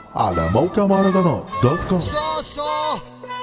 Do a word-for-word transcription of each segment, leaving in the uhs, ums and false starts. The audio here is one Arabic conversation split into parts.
على موقع مهرجانات دوت كوم. صاصة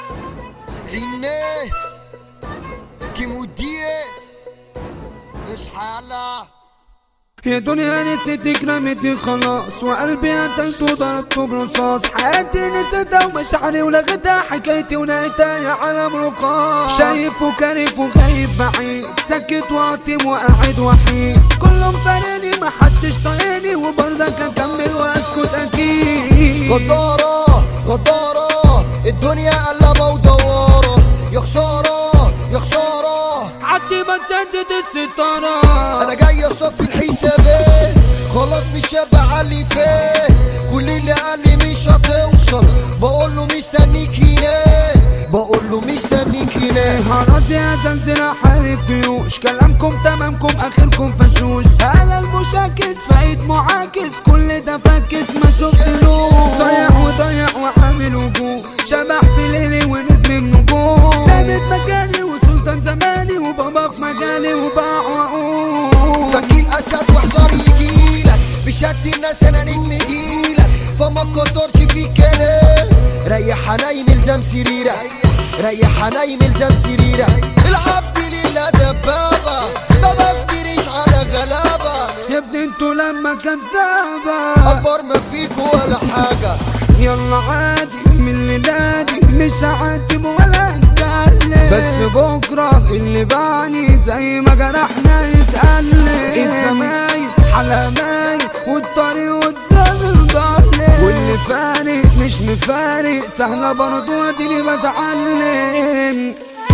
عينيه كيموديه اصحى يلا يا دنيا نسيتك رميتي خلاص وقلبي قتلته ضربته برصاص. حياتي نسيتها ومشاعري ولغتها حكايتي ونهايتها يا عالم رقاص. شايف وكارف وغايب بعيد ساكت واطيب وقاعد وحيد. كلهم فارقني محدش طايقني وبرضك اكمل واسكت اكيد. غدارة غدارة الدنيا قلبة ودوارة. يا خسارة يا خسارة عدي بتسدد الستارة. انا جاي اصفي الحسابات خلاص مش شبع اللي فات. كل اللي قال لي مش هتوصل بقول له مستنيك هنا بقول له مستنيك هنا. خلاص يا زنزل حارب جيوش كلامكم تمامكم اخركم فشوش. انا المشاكس فايد معاكس كل ده فاكس ما شفتلوش. صايع وضايع وعامل وجوه شبح في ليلي ونجم النجوم. ثابت مكاني وسلطان زماني وبابا في مجالي وباع وعقول. فكين اسد وحصار يجيلك بشكل الناس انا نجم يجيلك فما تكترش في الكلام. ريح نايم الزم سريرك ريح نايم الزم سريرك. العبد لله دبابة ما بفتريش على غلابة. يا ابني انتوا لما كدابة اكبر ما فيكوا ولا حاجة. يلا عادي من اللي نادي مش هعاتب ولا اتكلم. بس بكرة اللي بعني زي ما جرحنا يتقلب. الزمايل حلمايل والطريق قدام الضلم. واللي فارق مش مفارق سهلة برضو اديني بتعلم.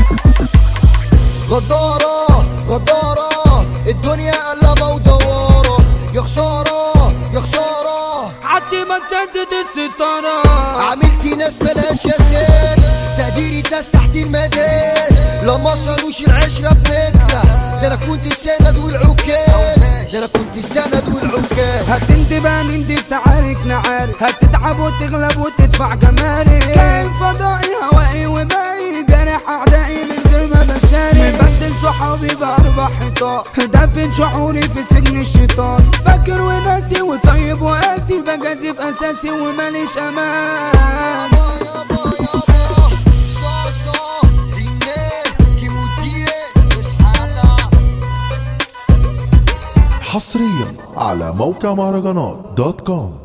غدارة غدارة الدنيا قلبة ودوارة. يا خسارة يا خسارة عدي ما تسدد الستارة. عملتي ناس ملاش اساس تقديري ناس تحت المداس. لو ما صالوش العشرة بنكلة ده انا كنت السند والعكاز ده انا كنت السند والعكاز. هتندب هنندب تعارك نعارك هتتعب وتغلب وتدفع جمارك. كائن فضائي هوائي وباقي جارح اعدائي من غير ما بشارك. مبدل صحابي باربع حيطان دفن شعوري في سجن الشيطان. فاكر وناسي وطيب وقاسي بجازف اساسي وماليش امان. حصريا على موقع مهرجانات دوت كوم.